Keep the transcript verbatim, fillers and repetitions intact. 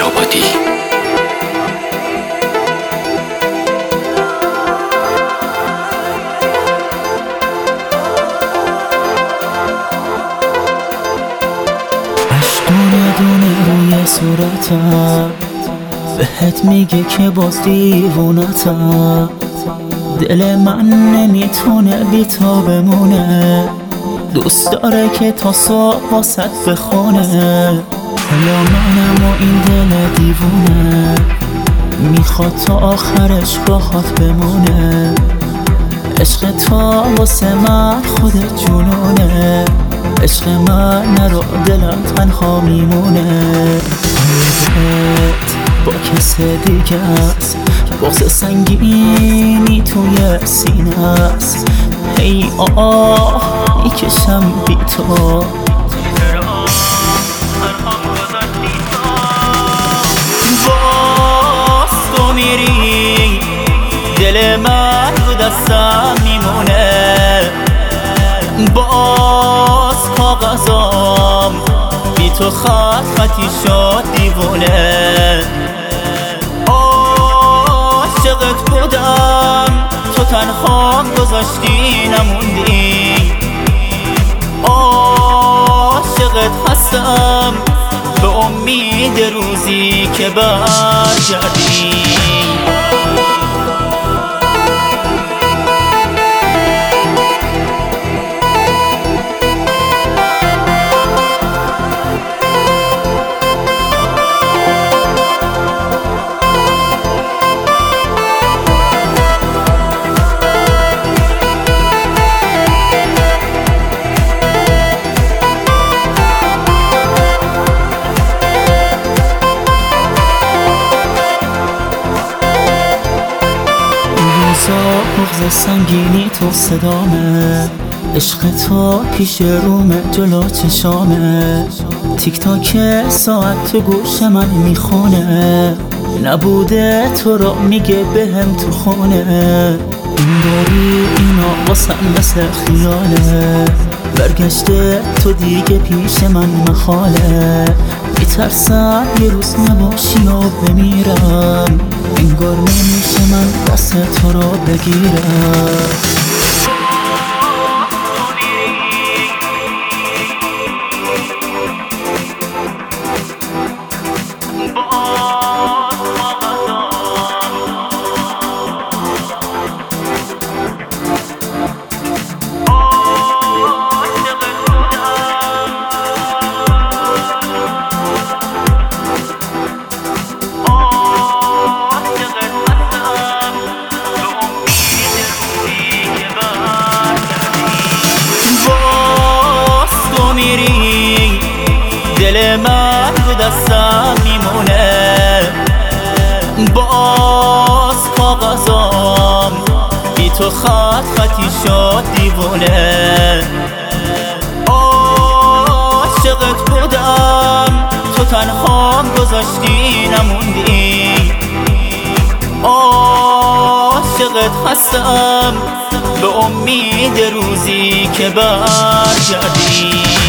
آبادی. دونه دونه روی صورتم بهت میگه که باز دیوونتم. دل من نمیتونه بی تا بمونه، دوست داره که تا صبح واسط بخونه. یا منم و این دل دیوونه، میخواد تا آخرش باهات بمونه. عشق تا واسه من خودت جنونه، عشق من نرو دلم تنها میمونه. با کس دیگه است، بغض سنگینی توی سینه است. ای آه میکشم بی تو، باز تو میری دل من رو دستم میمونه. باز کاغذام بی تو خط خطی شد دیوونه. عاشقت بودم تو تنهام گذاشتی نموندی. عاشقت هستم به امید روزی که برگردی. بغض سنگینی تو صدامه، عشق تو پیش رومه جلو چشامه. تیک تاک ساعت تو گوش من میخونه، نبوده تو رو میگه بهم تو خونه. این داری اینا واسم مثل خیاله، برگشته تو دیگه پیش من محاله. میترسم یه روز نباشی و بمیرم، انگار نمیشه من دست تو رو بگیرم. دل من رو دستم میمونه. باز کاغذام بی تو خط خطی شد دیوونه. عاشقت بودم تو تنهام گذاشتی نموندی. عاشقت هستم به امید روزی که برگردی.